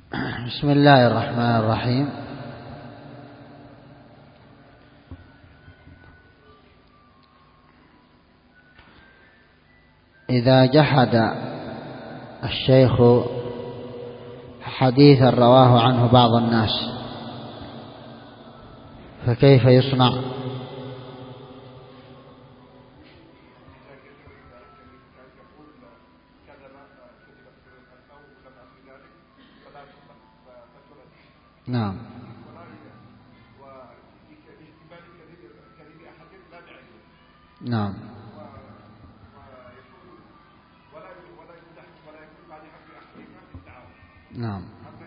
بسم الله الرحمن الرحيم. إذا جحد الشيخ حديثا رواه عنه بعض الناس فكيف يصنع؟ نعم. نعم. نعم.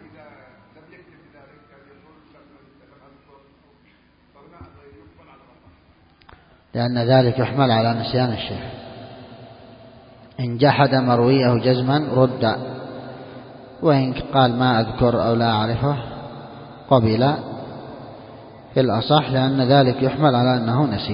لأن ذلك يحمل على نسيان الشيخ. إن جحد مرويه جزما رد، وإن قال ما أذكر أو لا أعرفه قبل في الأصح، لأن ذلك يحمل على أنه نسي.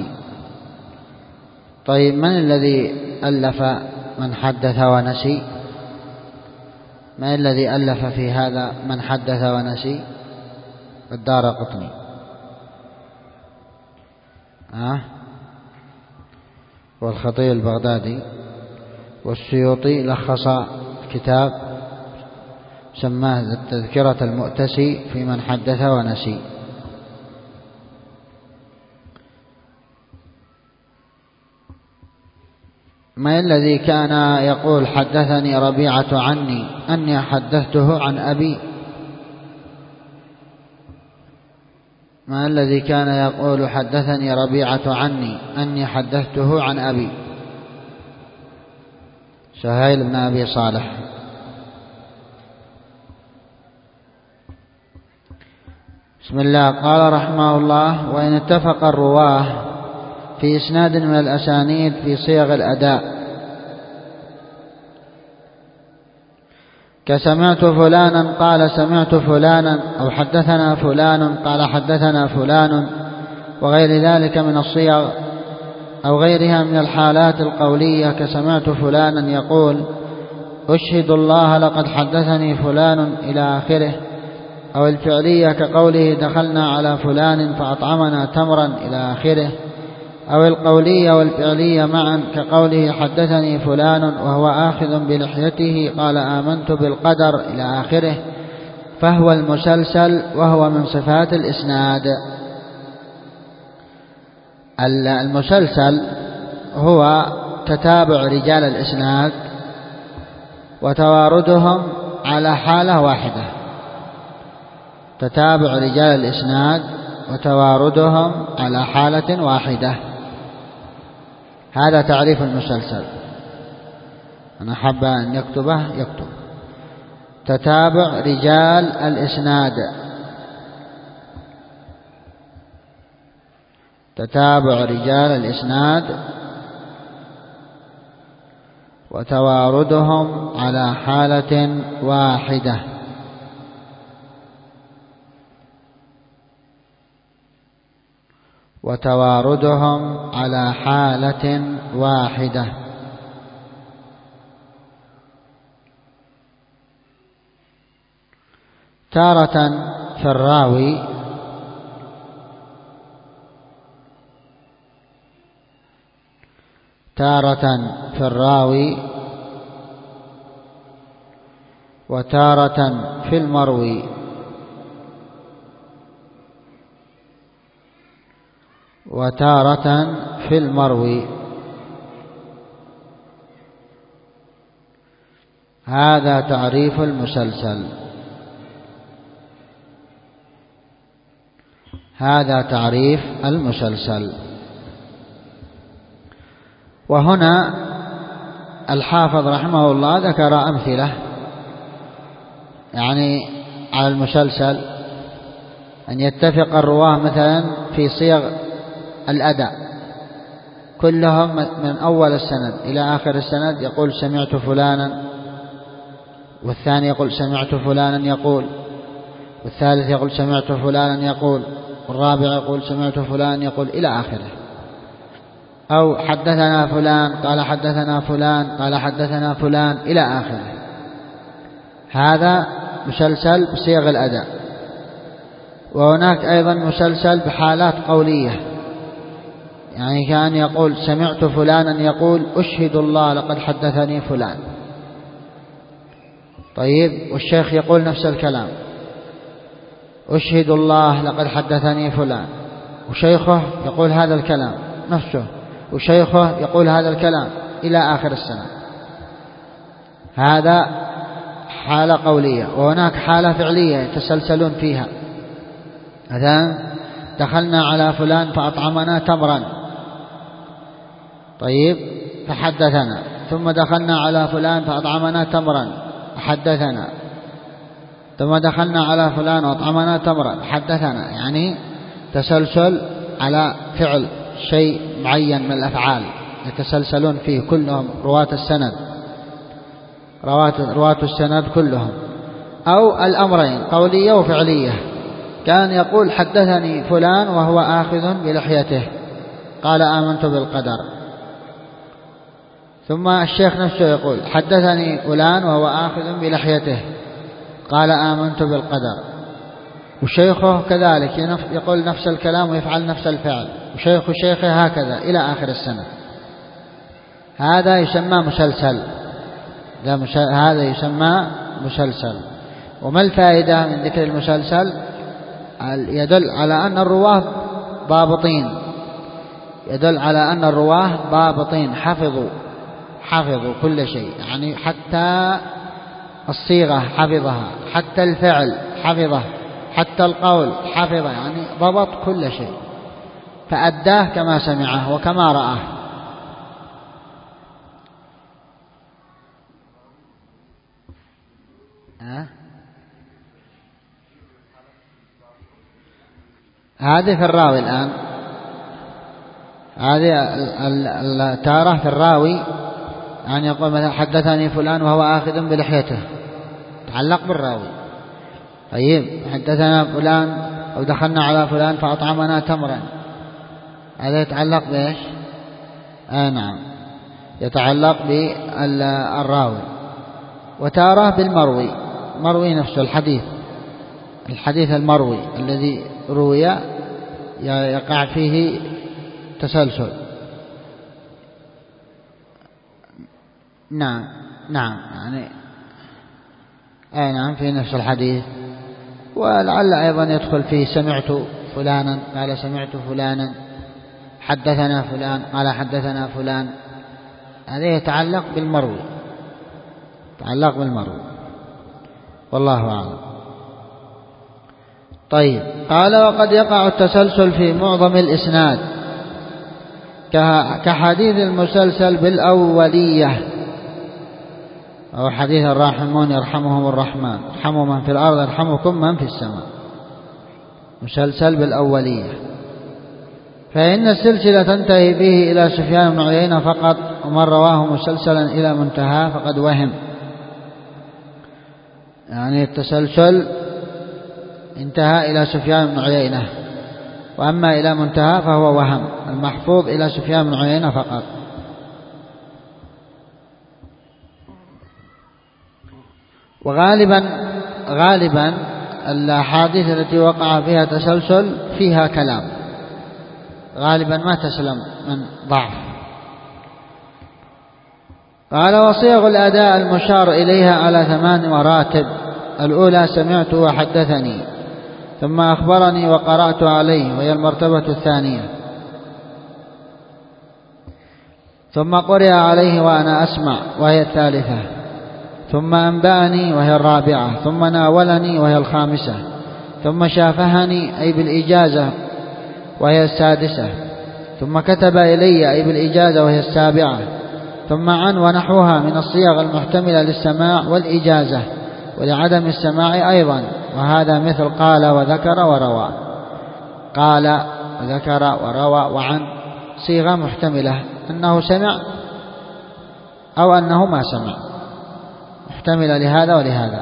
طيب، من الذي ألف من حدث ونسي؟ من الذي ألف في هذا من حدث ونسي؟ الدارقطني. والخطيب البغدادي، والسيوطي لخص كتاب سماه تذكرة المؤتسي في من حدث ونسي. ما الذي كان يقول حدثني ربيعة عني أني حدثته عن أبي؟ ما الذي كان يقول حدثني ربيعة عني أني حدثته عن أبي؟ سهيل بن أبي صالح. بسم الله. قال رحمه الله: وإن اتفق الرواه في إسناد من الأسانيد في صيغ الأداء كسمعت فلانا قال سمعت فلانا، أو حدثنا فلان قال حدثنا فلان، وغير ذلك من الصيغ، أو غيرها من الحالات القولية كسمعت فلانا يقول أشهد الله لقد حدثني فلان إلى آخره، أو الفعلية كقوله دخلنا على فلان فأطعمنا تمرا إلى آخره، أو القولية والفعلية معا كقوله حدثني فلان وهو آخذ بلحيته قال آمنت بالقدر إلى آخره، فهو المسلسل، وهو من صفات الإسناد. المسلسل هو تتابع رجال الإسناد وتواردهم على حالة واحدة. تتابع رجال الإسناد وتواردهم على حالة واحدة، هذا تعريف المسلسل. أنا حب أن يكتبه يكتب: تتابع رجال الإسناد، تتابع رجال الإسناد وتواردهم على حالة واحدة. وتواردهم على حالة واحدة. تارة في الراوي وتارة في المروي، وتارة في المروي. هذا تعريف المسلسل. هذا تعريف المسلسل. وهنا الحافظ رحمه الله ذكر أمثلة يعني على المسلسل، أن يتفق الرواه مثلا في صيغ الأداء كلهم من أول السند إلى آخر السند يقول سمعت فلانا، والثاني يقول سمعت فلانا يقول، والثالث يقول سمعت فلانا يقول، والرابع يقول سمعت فلان يقول إلى آخره. أو حدثنا فلان قال حدثنا فلان قال حدثنا فلان إلى آخره. هذا مسلسل بصيغ الأداء، وهناك أيضا مسلسل بحالات قولية، يعني كان يقول سمعت فلانا يقول أشهد الله لقد حدثني فلان. طيب، والشيخ يقول نفس الكلام، أشهد الله لقد حدثني فلان، وشيخه يقول هذا الكلام نفسه، وشيخه يقول هذا الكلام إلى آخر السنة. هذا حالة قولية. وهناك حالة فعلية يتسلسلون فيها، مثلا دخلنا على فلان فأطعمنا تمرا، طيب فحدثنا، ثم دخلنا على فلان فأطعمنا تمرا حدثنا، ثم دخلنا على فلان وأطعمنا تمرا حدثنا. يعني تسلسل على فعل شيء معين من الأفعال يتسلسلون فيه كلهم رواة السند، رواة السند كلهم. أو الأمرين قولية وفعلية، كان يقول حدثني فلان وهو آخذ بلحيته قال آمنت بالقدر، ثم الشيخ نفسه يقول حدثني فلان وهو آخذ بلحيته قال آمنت بالقدر، وشيخه كذلك يقول نفس الكلام ويفعل نفس الفعل، وشيخ شيخه هكذا إلى آخر السنة. هذا يسمى مسلسل، هذا يسمى مسلسل. وما الفائدة من ذكر المسلسل؟ يدل على أن الرواه ضابطين، يدل على أن الرواه ضابطين، حفظوا كل شيء، يعني حتى الصيغة حفظها، حتى الفعل حفظه، حتى القول حفظه، يعني ضبط كل شيء فأداه كما سمعه وكما رآه. هذه في الراوي الآن، هذه التارة في الراوي، يعني يقول مثلا حدثني فلان وهو آخذ بلحيته، تعلق بالراوي. طيب حدثنا فلان أو دخلنا على فلان فأطعمنا تمرا، هذا يتعلق بإيش؟ نعم، يتعلق بالراوي. وتارة بالمروي، مروي نفسه الحديث المروي الذي روي يقع فيه تسلسل. نعم يعني نعم في نفس الحديث. ولعل أيضا يدخل فيه سمعت فلانا قال سمعت فلانا، حدثنا فلان قال حدثنا فلان، هذا يتعلق بالمروي، والله أعلم. طيب، قال وقد يقع التسلسل في معظم الإسناد كحديث المسلسل بالأولية، أو حديث الراحمون يرحمهم الرحمن ارحموا من في الأرض يرحمكم من في السماء، مسلسل بالأولية. فإن السلسلة تنتهي به إلى سفيان بن عيينة فقط، ومن رواه مسلسلا إلى منتهى فقد وهم. يعني التسلسل انتهى إلى سفيان بن عيينة، وأما إلى منتهى فهو وهم، المحفوظ إلى سفيان بن عيينة فقط. وغالبا الأحاديث التي وقع فيها تسلسل فيها كلام، غالبا ما تسلم من ضعف. قال وصيغ الأداء المشار إليها على 8 مراتب: الأولى سمعت وحدثني، ثم أخبرني وقرأت عليه وهي المرتبة الثانية، ثم قرئ عليه وأنا أسمع وهي الثالثة، ثم أنبأني وهي الرابعة، ثم ناولني وهي الخامسة، ثم شافهني أي بالإجازة وهي السادسة، ثم كتب إلي أي بالإجازة وهي السابعة، ثم عن ونحوها من الصيغ المحتملة للسماع والإجازة ولعدم السماع أيضا، وهذا مثل قال وذكر وروى. قال وذكر وروى وعن صيغة محتملة أنه سمع أو أنه ما سمع، محتملة لهذا ولهذا.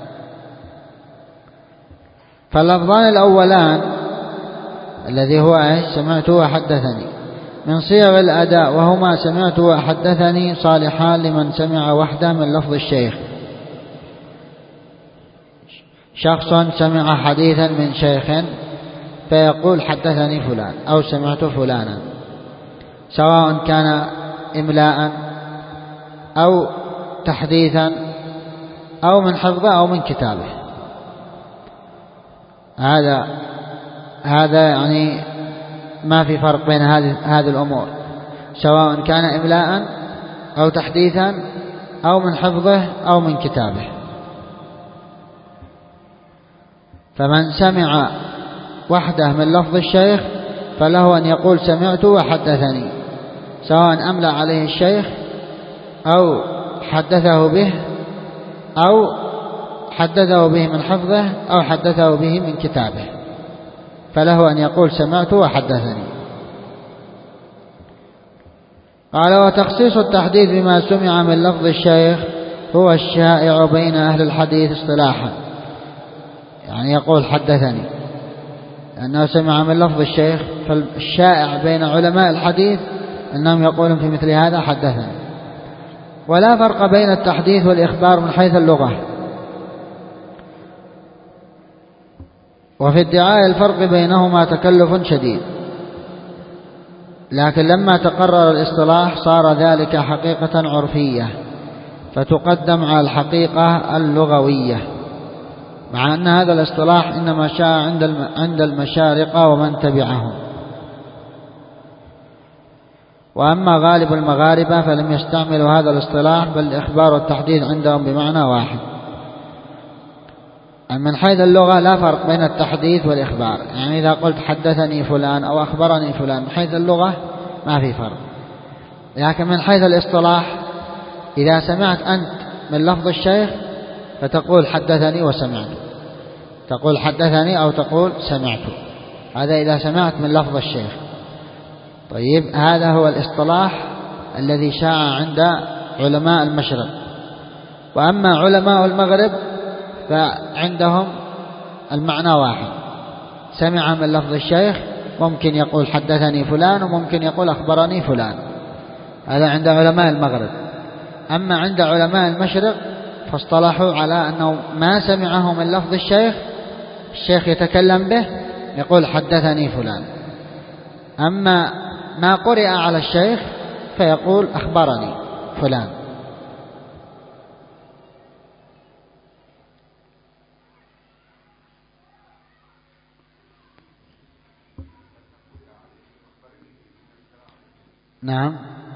فاللفظان الأولان الذي هو سمعت وحدثني من صيغ الأداء، وهما سمعت وحدثني، صالحان لمن سمع وحده من لفظ الشيخ. شخص سمع حديثا من شيخ فيقول حدثني فلان أو سمعت فلانا، سواء كان إملاء أو تحديثا أو من حفظه أو من كتابه. هذا يعني ما في فرق بين هذه الأمور، سواء كان إملاء أو تحديثا أو من حفظه أو من كتابه. فمن سمع وحده من لفظ الشيخ فله أن يقول سمعت وحدثني، سواء أملأ عليه الشيخ أو حدثه به أو حدثه به من حفظه أو حدثه به من كتابه، فله أن يقول سمعت وحدثني. قال: وتخصيص التحديث بما سمع من لفظ الشيخ هو الشائع بين أهل الحديث اصطلاحا، يعني يقول حدثني لأنه سمع من لفظ الشيخ، فالشائع بين علماء الحديث أنهم يقولون في مثل هذا حدثني. ولا فرق بين التحديث والإخبار من حيث اللغة، وفي ادعاء الفرق بينهما تكلف شديد، لكن لما تقرر الاصطلاح صار ذلك حقيقة عرفية فتقدم على الحقيقة اللغوية، مع أن هذا الاصطلاح إنما شاع عند المشارقة ومن تبعهم، وأما غالب المغاربة فلم يستعملوا هذا الاصطلاح، بل الإخبار والتحديث عندهم بمعنى واحد. من حيث اللغة لا فرق بين التحديث والإخبار، يعني إذا قلت حدثني فلان أو أخبرني فلان من حيث اللغة ما في فرق، لكن من حيث الاصطلاح إذا سمعت أنت من لفظ الشيخ فتقول حدثني وسمعت، تقول حدثني أو تقول سمعت، هذا إذا سمعت من لفظ الشيخ. طيب، هذا هو الاصطلاح الذي شاع عند علماء المشرق. وأما علماء المغرب فعندهم المعنى واحد، سمع من لفظ الشيخ ممكن يقول حدثني فلان وممكن يقول أخبرني فلان، هذا عند علماء المغرب. أما عند علماء المشرق فاصطلحوا على أنه ما سمعه من لفظ الشيخ يتكلم به يقول حدثني فلان، أما ما قرئ على الشيخ فيقول أخبرني فلان. نعم،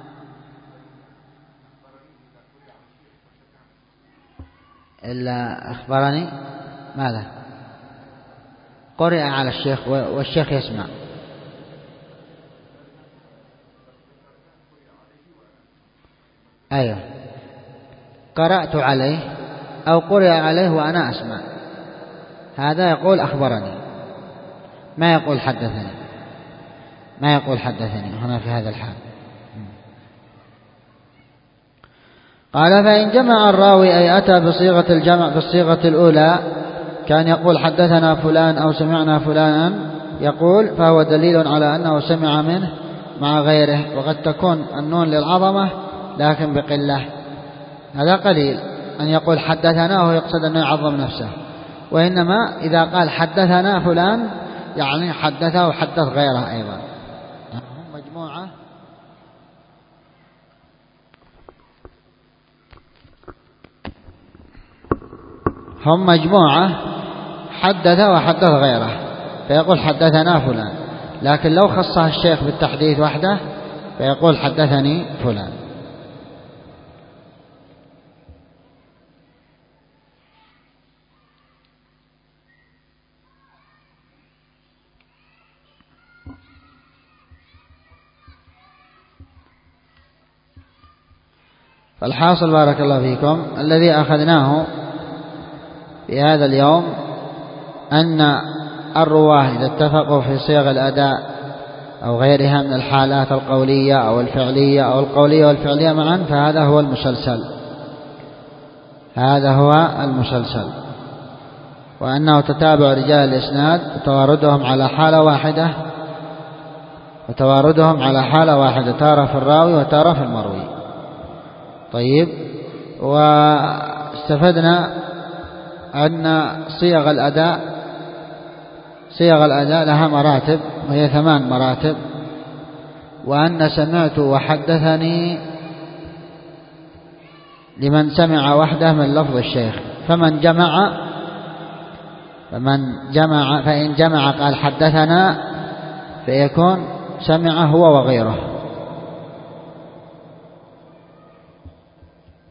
إلا أخبرني ماذا؟ قرئ على الشيخ والشيخ يسمع. أيوه، قرأت عليه أو قرئ عليه وأنا أسمع، هذا يقول أخبرني، ما يقول حدثني، ما يقول حدثني هنا في هذا الحال. قال: فإن جمع الراوي أي أتى بصيغة الجمع بالصيغة الأولى كان يقول حدثنا فلان أو سمعنا فلانا يقول، فهو دليل على أنه سمع منه مع غيره. وقد تكون النون للعظمة لكن بقلة، هذا قليل أن يقول حدثنا وهو يقصد أنه يعظم نفسه، وإنما إذا قال حدثنا فلان يعني حدثه وحدث غيره أيضا. هم مجموعة حدث وحدث غيره فيقول حدثنا فلان، لكن لو خصها الشيخ بالتحديث وحده فيقول حدثني فلان. فالحاصل بارك الله فيكم الذي أخذناه في هذا اليوم أن الرواه إذا اتفقوا في صيغ الأداء أو غيرها من الحالات القولية أو الفعلية أو القولية والفعلية معا فهذا هو المسلسل، هذا هو المسلسل، وأنه تتابع رجال الإسناد وتواردهم على حالة واحدة تارة في الراوي وتارة في المروي. طيب، واستفدنا أن صيغ الأداء لها مراتب، وهي 8 مراتب، وأن سمعت وحدثني لمن سمع وحده من لفظ الشيخ، فإن جمع قال حدثنا فيكون سمع هو وغيره.